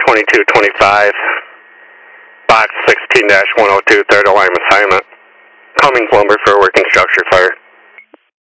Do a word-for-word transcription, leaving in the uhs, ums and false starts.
twenty-two twenty-five, box sixteen dash one oh two, third alarm assignment. Cummings lumber for a working structure fire.